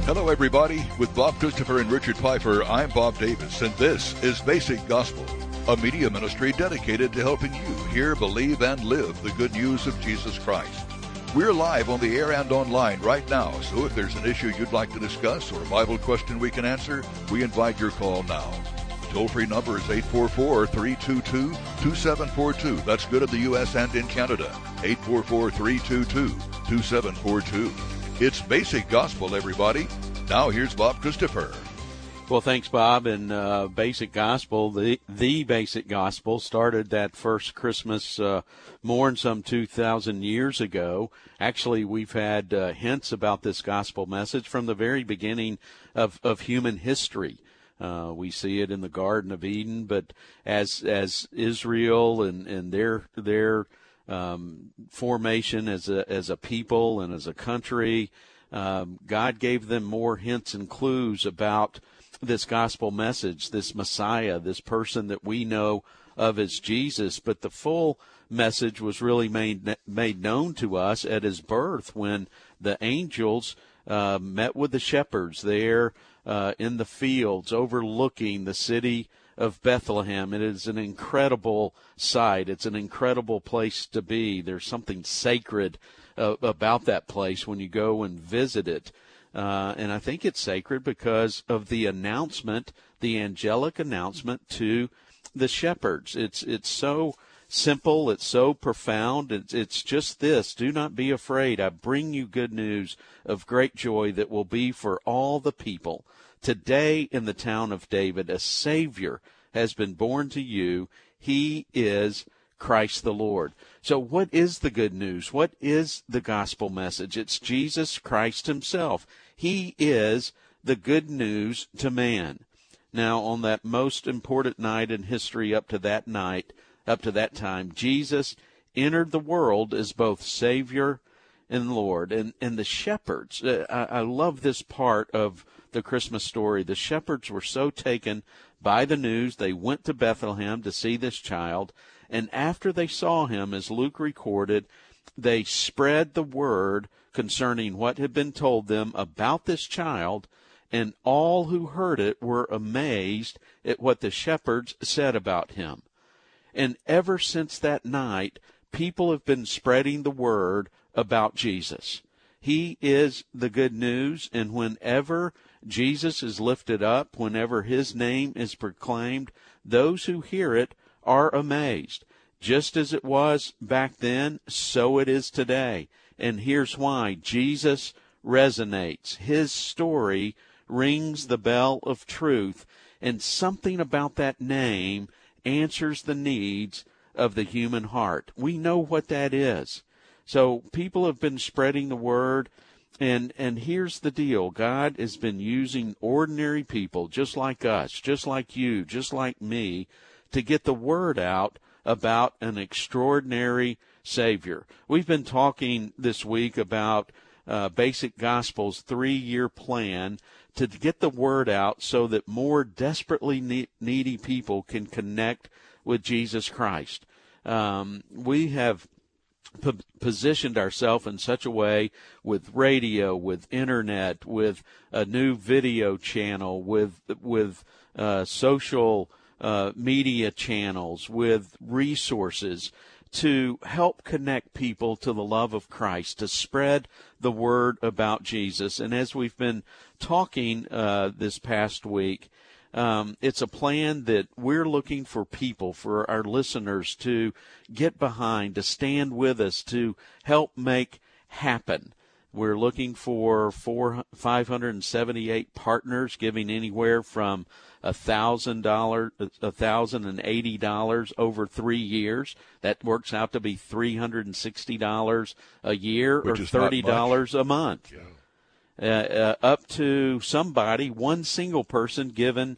Hello, everybody. With Bob Christopher and Richard Pfeiffer, I'm Bob Davis, and this is Basic Gospel, a media ministry dedicated to helping you hear, believe, and live the good news of Jesus Christ. We're live on the air and online right now, so if there's an issue you'd like to discuss or a Bible question we can answer, we invite your call now. Toll-free number is 844-322-2742. That's good in the U.S. and in Canada. 844-322-2742. It's Basic Gospel, everybody. Now here's Bob Christopher. Well, thanks, Bob. And Basic Gospel, the Basic Gospel started that first Christmas morn some 2,000 years ago. Actually, we've had hints about this gospel message from the very beginning of human history. We see it in the Garden of Eden, but as Israel and their formation as a people and as a country, God gave them more hints and clues about this gospel message, this Messiah, this person that we know of as Jesus. But the full message was really made known to us at his birth, when the angels met with the shepherds there in the fields overlooking the city of Bethlehem. It is an incredible sight. It's an incredible place to be. There's something sacred about that place when you go and visit it. And I think it's sacred because of the announcement, the angelic announcement to the shepherds. It's so simple. It's so profound. It's just this: do not be afraid. I bring you good news of great joy that will be for all the people. Today in the town of David, a Savior has been born to you. He is Christ the Lord. So what is the good news? What is the gospel message? It's Jesus Christ himself. He is the good news to man. Now, on that most important night in history up to that time, Jesus entered the world as both Savior and Lord. And the shepherds, I love this part of the Christmas story. The shepherds were so taken by the news, they went to Bethlehem to see this child. And after they saw him, as Luke recorded, they spread the word concerning what had been told them about this child, and all who heard it were amazed at what the shepherds said about him. And ever since that night, people have been spreading the word about Jesus. He is the good news, and whenever Jesus is lifted up, whenever his name is proclaimed, those who hear it are amazed. Just as it was back then, so it is today. And here's why. Jesus resonates. His story rings the bell of truth, and something about that name answers the needs of the human heart. We know what that is. So people have been spreading the word, and here's the deal. God has been using ordinary people just like us, just like you, just like me, to get the word out about an extraordinary Savior. We've been talking this week about Basic Gospel's 3-year plan to get the word out so that more desperately needy people can connect with Jesus Christ. We have positioned ourselves in such a way with radio, with internet, with a new video channel, with social media channels, with resources to help connect people to the love of Christ, to spread the word about Jesus. And as we've been talking this past week, it's a plan that we're looking for people, for our listeners to get behind, to stand with us, to help make happen. We're looking for 578 partners giving anywhere from $1,080 over 3 years. That works out to be $360 a year, or $30 a month. Yeah. Up to somebody, one single person giving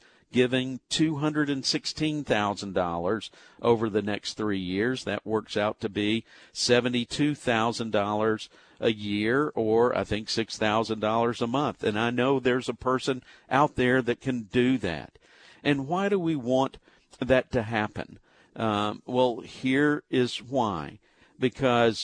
$216,000 over the next 3 years. That works out to be $72,000 a year, or I think $6,000 a month. And I know there's a person out there that can do that. And why do we want that to happen? Well, here is why. Because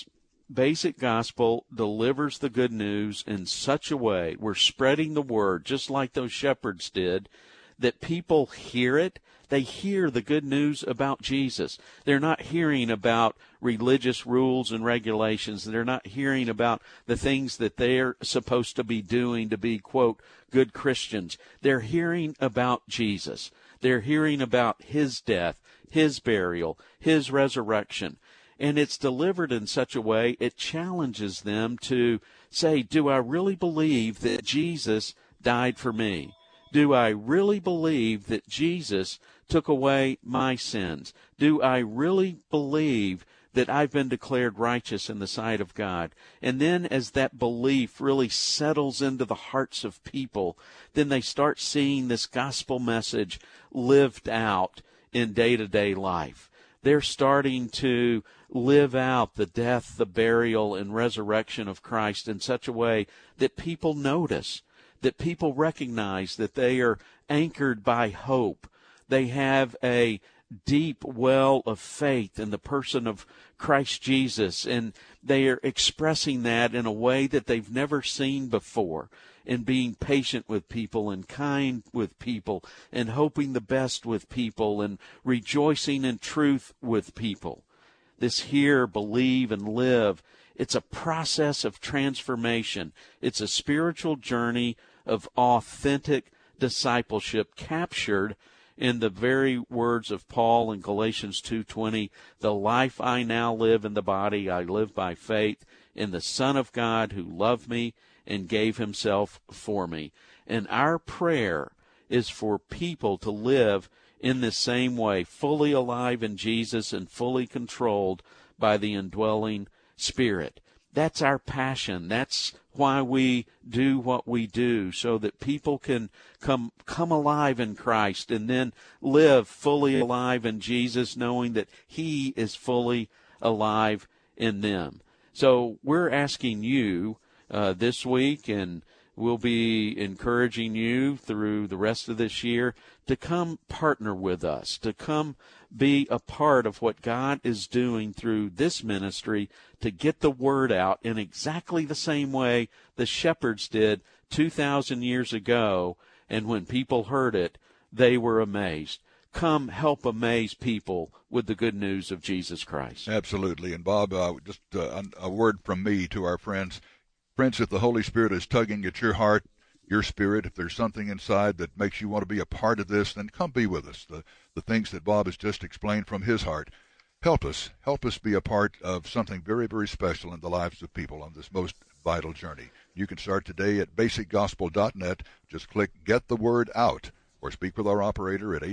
Basic Gospel delivers the good news in such a way, we're spreading the word just like those shepherds did, that people hear it. They hear the good news about Jesus. They're not hearing about religious rules and regulations. They're not hearing about the things that they're supposed to be doing to be, quote, good Christians. They're hearing about Jesus. They're hearing about his death, his burial, his resurrection. And it's delivered in such a way it challenges them to say, do I really believe that Jesus died for me? Do I really believe that Jesus took away my sins? Do I really believe that I've been declared righteous in the sight of God? And then as that belief really settles into the hearts of people, then they start seeing this gospel message lived out in day-to-day life. They're starting to live out the death, the burial, and resurrection of Christ in such a way that people notice, that people recognize that they are anchored by hope. They have a deep well of faith in the person of Christ Jesus, and they are expressing that in a way that they've never seen before, and being patient with people and kind with people and hoping the best with people and rejoicing in truth with people. This hear, believe, and live, it's a process of transformation. It's a spiritual journey of authentic discipleship captured in the very words of Paul in Galatians 2:20, the life I now live in the body, I live by faith in the Son of God who loved me and gave himself for me. And our prayer is for people to live in the same way, fully alive in Jesus and fully controlled by the indwelling Spirit. That's our passion. That's why we do what we do, so that people can come alive in Christ and then live fully alive in Jesus, knowing that he is fully alive in them. So we're asking you this week, and we'll be encouraging you through the rest of this year to come partner with us, to come be a part of what God is doing through this ministry to get the word out in exactly the same way the shepherds did 2,000 years ago. And when people heard it, they were amazed. Come help amaze people with the good news of Jesus Christ. Absolutely. And Bob, just a word from me to our friends. Friends, if the Holy Spirit is tugging at your heart, your spirit, if there's something inside that makes you want to be a part of this, then come be with us. The things that Bob has just explained from his heart, help us be a part of something very, very special in the lives of people on this most vital journey. You can start today at basicgospel.net. Just click Get the Word Out, or speak with our operator at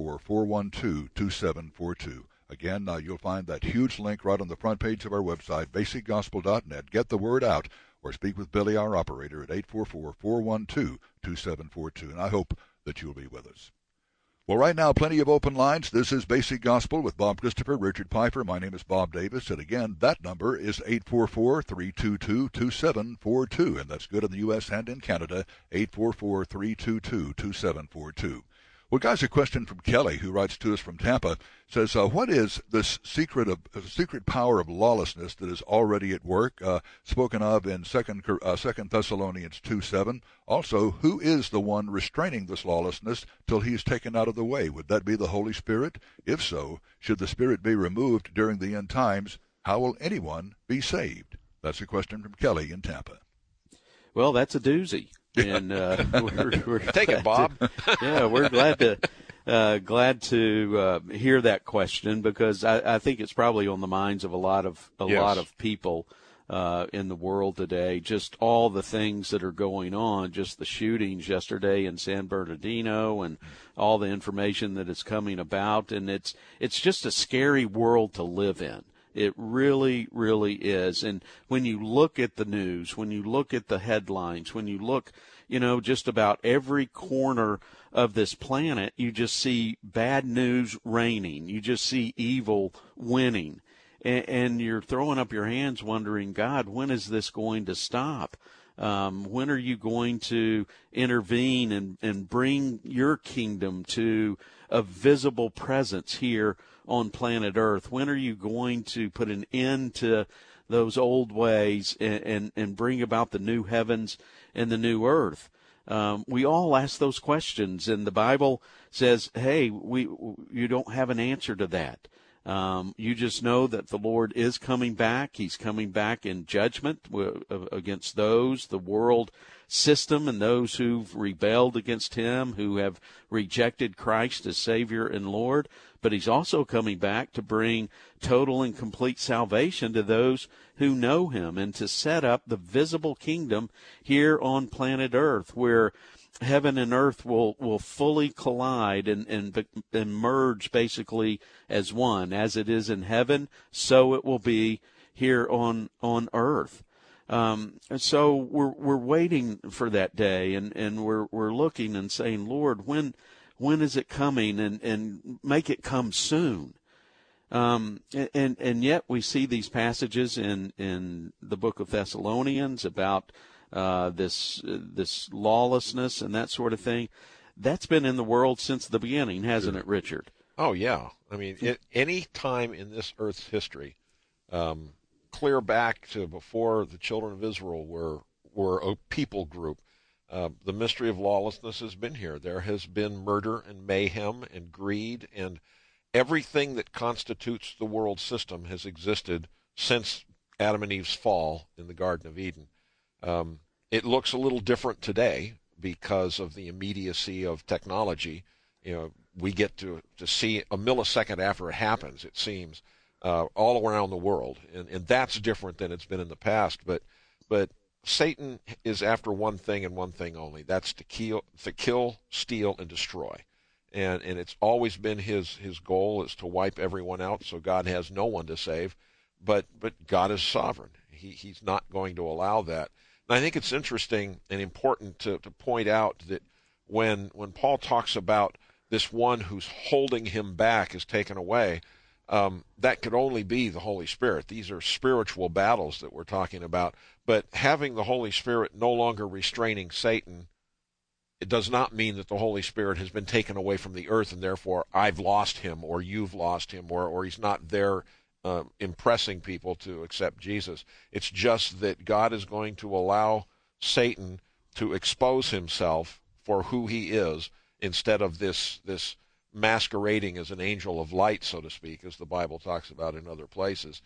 844-412-2742. Again, you'll find that huge link right on the front page of our website, basicgospel.net. Get the Word Out, or speak with Billy, our operator, at 844-412-2742. And I hope that you'll be with us. Well, right now, plenty of open lines. This is Basic Gospel with Bob Christopher, Richard Piper. My name is Bob Davis. And again, that number is 844-322-2742. And that's good in the U.S. and in Canada, 844-322-2742. Well, guys, a question from Kelly, who writes to us from Tampa, says, what is this secret power of lawlessness that is already at work, spoken of in 2 Thessalonians 2:7? Also, who is the one restraining this lawlessness till he is taken out of the way? Would that be the Holy Spirit? If so, should the Spirit be removed during the end times, how will anyone be saved? That's a question from Kelly in Tampa. Well, that's a doozy. And we're take it, Bob. We're glad to hear that question, because I think it's probably on the minds of a lot of people in the world today. Just all the things that are going on, just the shootings yesterday in San Bernardino, and all the information that is coming about, and it's just a scary world to live in. It really, really is. And when you look at the news, when you look at the headlines, when you look, just about every corner of this planet, you just see bad news reigning. You just see evil winning. And you're throwing up your hands wondering, God, when is this going to stop? When are you going to intervene and bring your kingdom to a visible presence here on planet Earth? When are you going to put an end to those old ways and bring about the new heavens and the new earth? We all ask those questions, and the Bible says, hey, you don't have an answer to that. You just know that the Lord is coming back. He's coming back in judgment against the world system and those who've rebelled against him, who have rejected Christ as Savior and Lord. But he's also coming back to bring total and complete salvation to those who know him and to set up the visible kingdom here on planet Earth, where heaven and earth will fully collide and merge basically as one. As it is in heaven, so it will be here on earth. So we're waiting for that day, and we're looking and saying, Lord, when is it coming, and make it come soon. And yet we see these passages in the book of Thessalonians about this lawlessness and that sort of thing. That's been in the world since the beginning, hasn't it, Richard? Oh, yeah. I mean, any time in this earth's history, clear back to before the children of Israel were a people group, the mystery of lawlessness has been here. There has been murder and mayhem and greed, and everything that constitutes the world system has existed since Adam and Eve's fall in the Garden of Eden. It looks a little different today because of the immediacy of technology. We get to see a millisecond after it happens, it seems, all around the world, and that's different than it's been in the past. But Satan is after one thing and one thing only. That's to kill, steal, and destroy. And it's always been his goal is to wipe everyone out, so God has no one to save. But God is sovereign. He's not going to allow that. And I think it's interesting and important to point out that when Paul talks about this one who's holding him back is taken away, that could only be the Holy Spirit. These are spiritual battles that we're talking about. But having the Holy Spirit no longer restraining Satan, it does not mean that the Holy Spirit has been taken away from the earth and therefore I've lost him or you've lost him or he's not there impressing people to accept Jesus. It's just that God is going to allow Satan to expose himself for who he is instead of this masquerading as an angel of light, so to speak, as the Bible talks about in other places.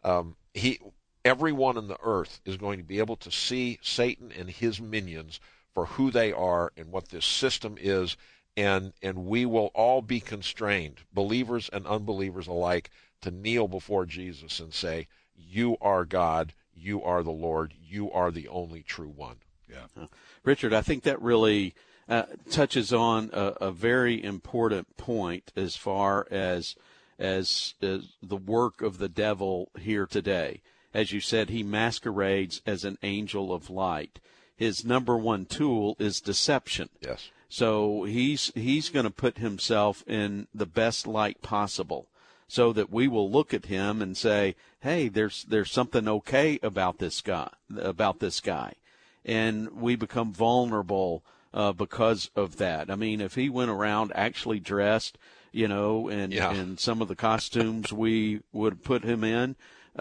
Everyone on the earth is going to be able to see Satan and his minions for who they are and what this system is, and we will all be constrained, believers and unbelievers alike, to kneel before Jesus and say, you are God, you are the Lord, you are the only true one. Yeah. Richard, I think that really touches on a very important point as far as the work of the devil here today. As you said, he masquerades as an angel of light. His number one tool is deception. Yes. So he's going to put himself in the best light possible, so that we will look at him and say, hey, there's something okay about this guy. And we become vulnerable because of that. I mean, if he went around actually dressed, in some of the costumes we would put him in,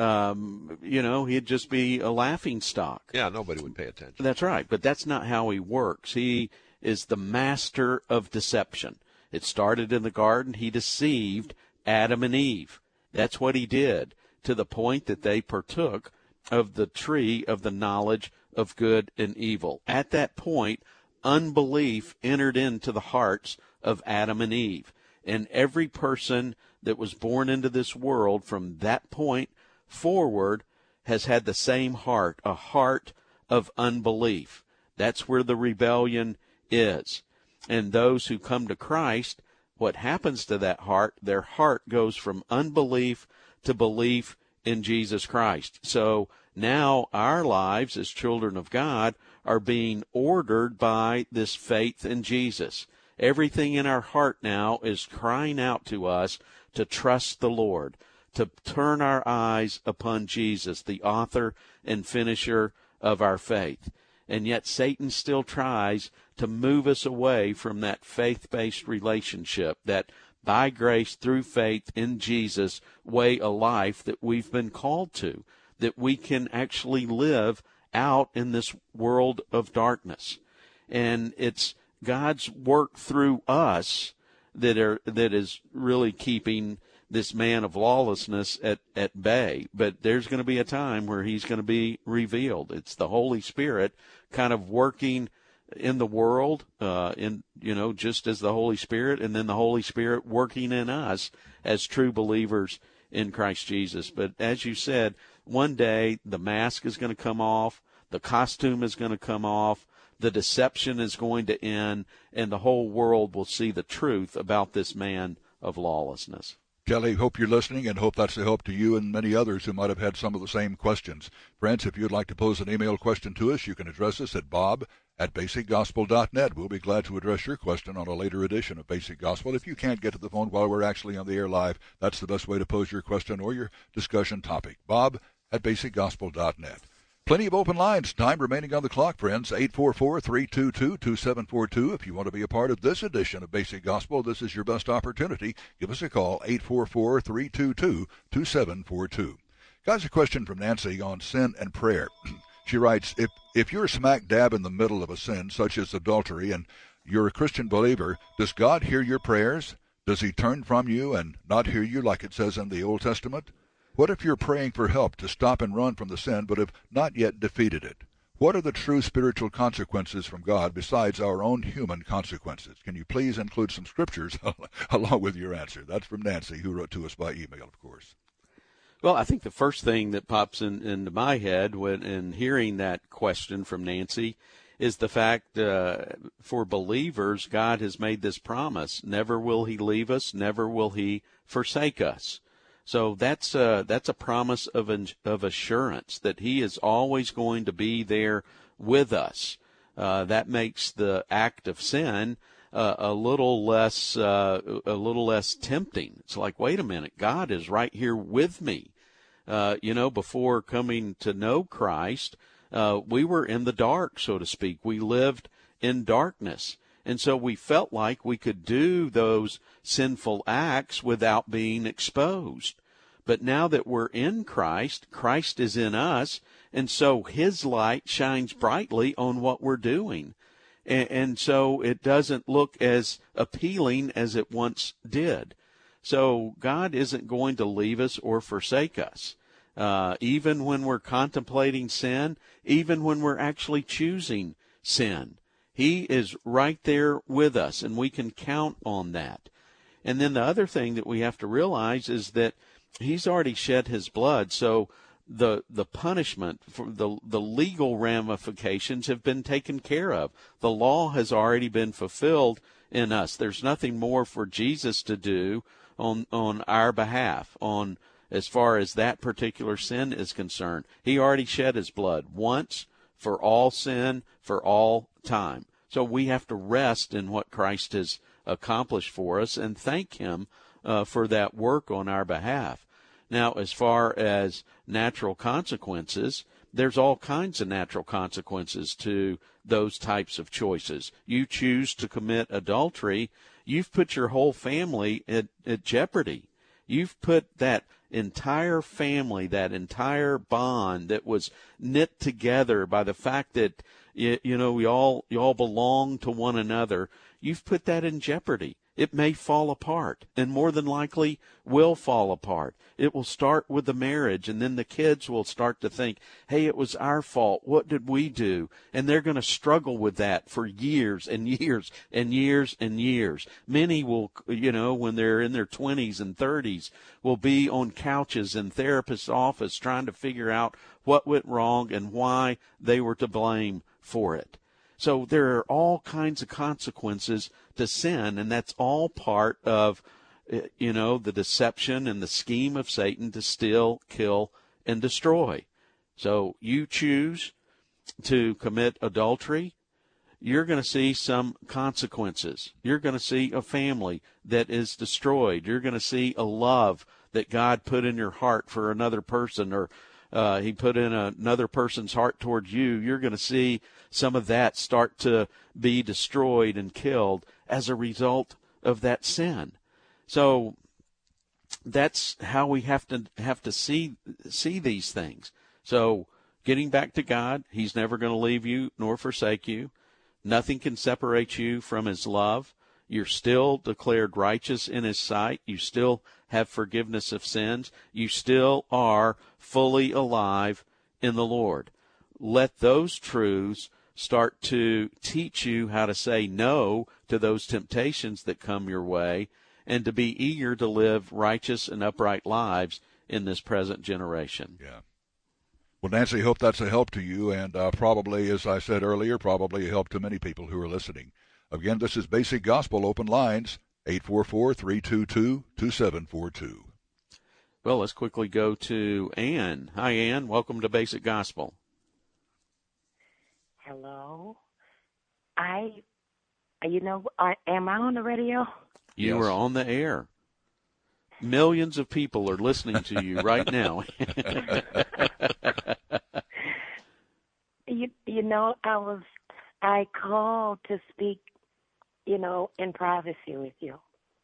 he'd just be a laughing stock. Yeah, nobody would pay attention. That's right, but that's not how he works. He is the master of deception. It started in the garden. He deceived Adam and Eve. That's what he did, to the point that they partook of the tree of the knowledge of good and evil. At that point, unbelief entered into the hearts of Adam and Eve. And every person that was born into this world from that point forward has had the same heart, a heart of unbelief. That's where the rebellion is. And those who come to Christ, what happens to that heart? Their heart goes from unbelief to belief in Jesus Christ. So now our lives as children of God are being ordered by this faith in Jesus. Everything in our heart now is crying out to us to trust the Lord, to turn our eyes upon Jesus, the author and finisher of our faith. And yet Satan still tries to move us away from that faith-based relationship, that by grace through faith in Jesus way of life that we've been called to. that we can actually live out in this world of darkness. And it's God's work through us that is really keeping this man of lawlessness at bay. But there's going to be a time where he's going to be revealed. It's the Holy Spirit kind of working in the world, just as the Holy Spirit, and then the Holy Spirit working in us as true believers in Christ Jesus. But as you said, one day the mask is going to come off, the costume is going to come off, the deception is going to end, and the whole world will see the truth about this man of lawlessness. Kelly, hope you're listening, and hope that's a help to you and many others who might have had some of the same questions. Friends, if you'd like to pose an email question to us, you can address us at bob@basicgospel.net. We'll be glad to address your question on a later edition of Basic Gospel. If you can't get to the phone while we're actually on the air live, that's the best way to pose your question or your discussion topic. bob@basicgospel.net. Plenty of open lines. Time remaining on the clock, friends. 844-322-2742. If you want to be a part of this edition of Basic Gospel, this is your best opportunity. Give us a call, 844-322-2742. Guys, a question from Nancy on sin and prayer. She writes, if you're smack dab in the middle of a sin, such as adultery, and you're a Christian believer, does God hear your prayers? Does he turn from you and not hear you like it says in the Old Testament? What if you're praying for help to stop and run from the sin but have not yet defeated it? What are the true spiritual consequences from God besides our own human consequences? Can you please include some scriptures along with your answer? That's from Nancy, who wrote to us by email, of course. Well, I think the first thing that pops into my head in hearing that question from Nancy is the fact for believers, God has made this promise. Never will he leave us, never will he forsake us. So that's a promise of assurance that he is always going to be there with us. That makes the act of sin a little less tempting. It's like, wait a minute, God is right here with me. Before coming to know Christ, we were in the dark, so to speak. We lived in darkness. And so we felt like we could do those sinful acts without being exposed. But now that we're in Christ, Christ is in us, and so his light shines brightly on what we're doing. And so it doesn't look as appealing as it once did. So God isn't going to leave us or forsake us. Even when we're contemplating sin, even when we're actually choosing sin, he is right there with us, and we can count on that. And then the other thing that we have to realize is that he's already shed his blood, so the punishment for the legal ramifications have been taken care of. The law has already been fulfilled in us. There's nothing more for Jesus to do on our behalf on as far as that particular sin is concerned. He already shed his blood once for all sin, for all time. So we have to rest in what Christ has accomplished for us and thank him for that work on our behalf. Now, as far as natural consequences, there's all kinds of natural consequences to those types of choices. You choose to commit adultery, you've put your whole family at jeopardy. You've put that entire family, that entire bond that was knit together by the fact that we all belong to one another. You've put that in jeopardy. It may fall apart, and more than likely will fall apart. It will start with the marriage, and then the kids will start to think, hey, it was our fault. What did we do? And they're going to struggle with that for years and years and years and years. Many will, when they're in their 20s and 30s, will be on couches in therapist's office trying to figure out what went wrong and why they were to blame for it. So there are all kinds of consequences to sin, and that's all part of, the deception and the scheme of Satan to steal, kill, and destroy. So you choose to commit adultery, you're going to see some consequences. You're going to see a family that is destroyed. You're going to see a love that God put in your heart for another person, or he put in another person's heart towards you. You're going to see some of that start to be destroyed and killed as a result of that sin. So that's how we have to see these things. So getting back to God, he's never going to leave you nor forsake you. Nothing can separate you from his love. You're still declared righteous in his sight. You still have forgiveness of sins. You still are fully alive in the Lord. Let those truths start to teach you how to say no to those temptations that come your way and to be eager to live righteous and upright lives in this present generation. Yeah. Well, Nancy, hope that's a help to you, and probably, as I said earlier, probably a help to many people who are listening. Again, this is Basic Gospel, open lines, 844-322-2742. Well, let's quickly go to Ann. Hi, Ann. Welcome to Basic Gospel. Hello. Am I on the radio? You are on the air. Millions of people are listening to you right now. I called to speak, in privacy with you.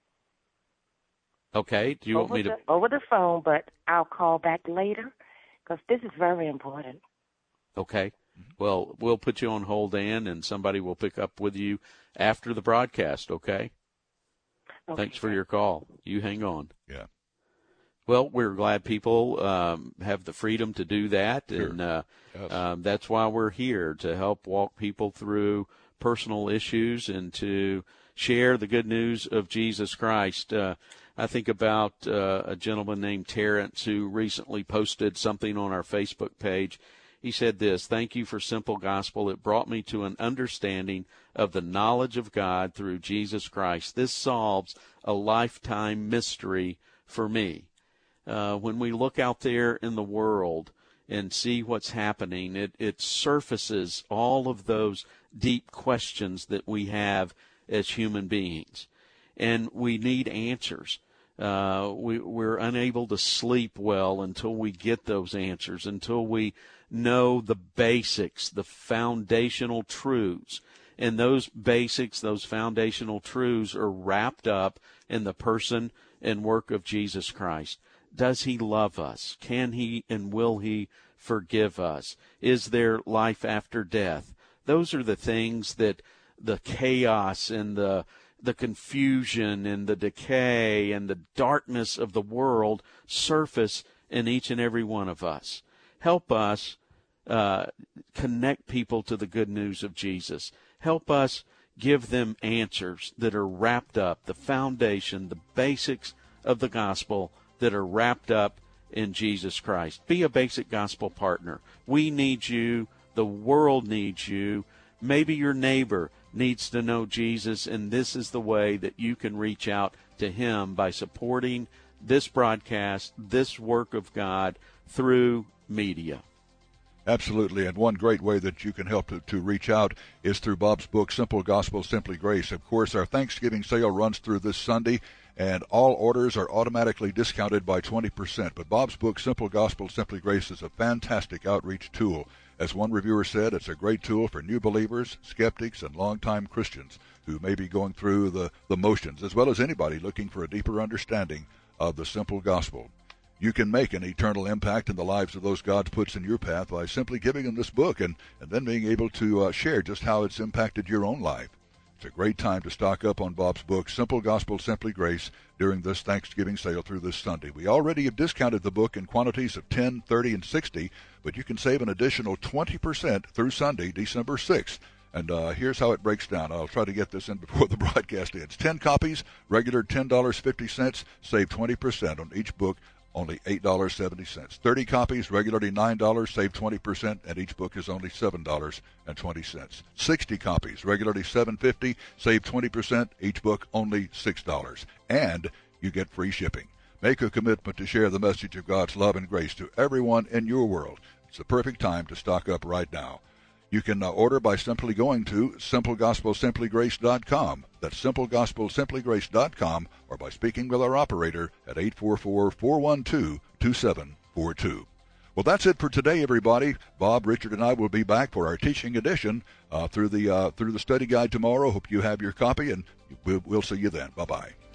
Okay. Do you want me to? Over the phone, but I'll call back later because this is very important. Okay. Well, we'll put you on hold, Ann, and somebody will pick up with you after the broadcast, okay? Thanks for your call. You hang on. Yeah. Well, we're glad people have the freedom to do that, Sure. and Yes. That's why we're here, to help walk people through personal issues and to share the good news of Jesus Christ. I think about a gentleman named Terrence who recently posted something on our Facebook page. He said this: "Thank you for Simple Gospel. It brought me to an understanding of the knowledge of God through Jesus Christ. This solves a lifetime mystery for me." When we look out there in the world and see what's happening, it surfaces all of those deep questions that we have as human beings. And we need answers. We're unable to sleep well until we get those answers, until we know the basics, the foundational truths. And those basics, those foundational truths are wrapped up in the person and work of Jesus Christ. Does he love us? Can he and will he forgive us? Is there life after death? Those are the things that the chaos and the confusion and the decay and the darkness of the world surface in each and every one of us. Help us connect people to the good news of Jesus. Help us give them answers that are wrapped up, the foundation, the basics of the gospel that are wrapped up in Jesus Christ. Be a Basic Gospel partner. We need you. The world needs you. Maybe your neighbor needs to know Jesus, and this is the way that you can reach out to him by supporting this broadcast, this work of God through media. Absolutely, and one great way that you can help to reach out is through Bob's book, Simple Gospel, Simply Grace. Of course, our Thanksgiving sale runs through this Sunday, and all orders are automatically discounted by 20%. But Bob's book, Simple Gospel, Simply Grace, is a fantastic outreach tool. As one reviewer said, it's a great tool for new believers, skeptics, and longtime Christians who may be going through the motions, as well as anybody looking for a deeper understanding of the simple gospel. You can make an eternal impact in the lives of those God puts in your path by simply giving them this book and then being able to share just how it's impacted your own life. It's a great time to stock up on Bob's book, Simple Gospel, Simply Grace, during this Thanksgiving sale through this Sunday. We already have discounted the book in quantities of 10, 30, and 60, but you can save an additional 20% through Sunday, December 6th. And here's how it breaks down. I'll try to get this in before the broadcast ends. 10 copies, regular $10.50, save 20% on each book, only $8.70. 30 copies, regularly $9, save 20%, and each book is only $7.20. 60 copies, regularly $7.50, save 20%, each book only $6. And you get free shipping. Make a commitment to share the message of God's love and grace to everyone in your world. It's the perfect time to stock up right now. You can order by simply going to simplegospelsimplygrace.com. That's simplegospelsimplygrace.com, or by speaking with our operator at 844-412-2742. Well, that's it for today, everybody. Bob, Richard, and I will be back for our teaching edition through the study guide tomorrow. Hope you have your copy, and we'll see you then. Bye-bye.